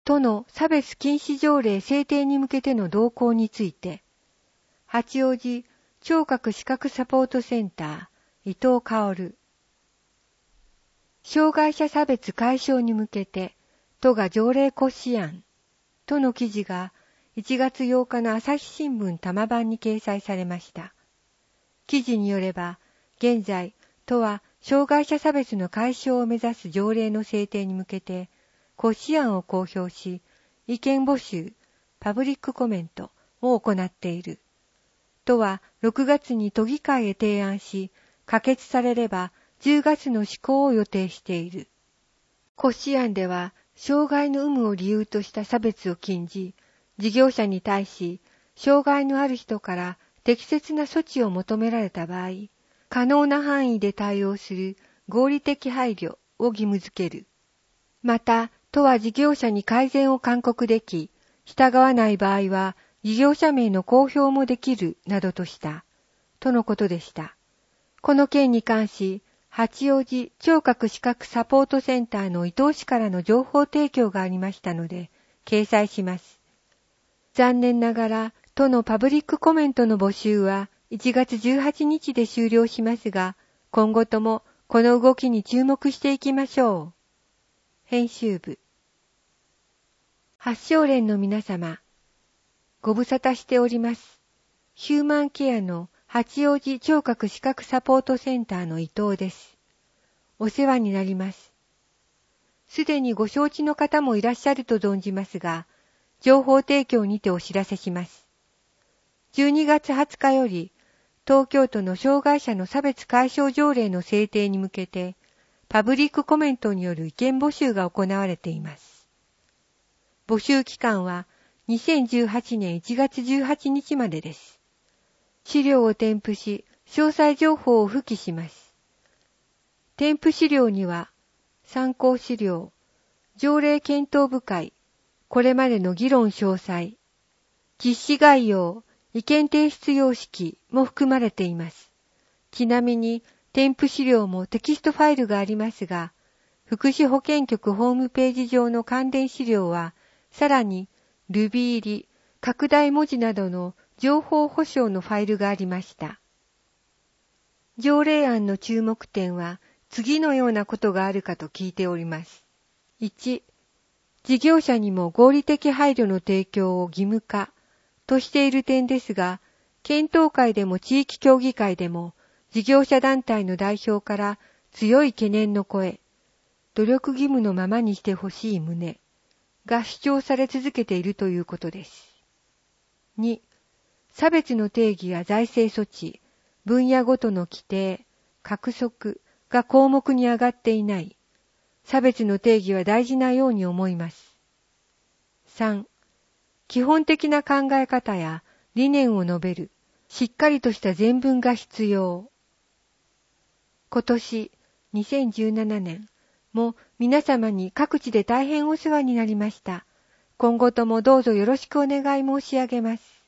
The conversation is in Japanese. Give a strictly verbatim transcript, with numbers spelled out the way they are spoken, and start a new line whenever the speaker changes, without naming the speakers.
都の差別禁止条例制定に向けての動向について、八王子聴覚視覚サポートセンター伊藤薫。障害者差別解消に向けて都が条例骨子案との記事がいちがつようかの朝日新聞多摩版に掲載されました。記事によれば、現在都は障害者差別の解消を目指す条例の制定に向けて骨子案を公表し、意見募集、パブリックコメントを行っている。都はろくがつに都議会へ提案し、可決されればじゅうがつの施行を予定している。骨子案では、障害の有無を理由とした差別を禁じ、事業者に対し、障害のある人から適切な措置を求められた場合、可能な範囲で対応する合理的配慮を義務付ける。また、都は事業者に改善を勧告でき、従わない場合は、事業者名の公表もできるなどとした、とのことでした。この件に関し、八王子聴覚視覚サポートセンターの伊藤氏からの情報提供がありましたので、掲載します。残念ながら、都のパブリックコメントの募集はいちがつじゅうはちにちで終了しますが、今後ともこの動きに注目していきましょう。編集部。発症連の皆様、ご無沙汰しております。ヒューマンケアの八王子聴覚視覚サポートセンターの伊藤です。お世話になります。すでにご承知の方もいらっしゃると存じますが、情報提供にてお知らせします。じゅうにがつはつかより、東京都の障害者の差別解消条例の制定に向けて、パブリックコメントによる意見募集が行われています。募集期間はにせんじゅうはちねんいちがつじゅうはちにちまでです。資料を添付し、詳細情報を付記します。添付資料には、参考資料、条例検討部会、これまでの議論詳細、実施概要、意見提出様式も含まれています。ちなみに、添付資料もテキストファイルがありますが、福祉保健局ホームページ上の関連資料は、さらに ルビー 入り、拡大文字などの情報保障のファイルがありました。条例案の注目点は、次のようなことがあるかと聞いております。いち、事業者にも合理的配慮の提供を義務化としている点ですが、検討会でも地域協議会でも、事業者団体の代表から強い懸念の声、努力義務のままにしてほしい旨が主張され続けているということです。に、差別の定義や財政措置、分野ごとの規定、獲得が項目に上がっていない。差別の定義は大事なように思います。さん、基本的な考え方や理念を述べる、しっかりとした前文が必要。今年、にせんじゅうななねんも皆様に各地で大変お世話になりました。今後ともどうぞよろしくお願い申し上げます。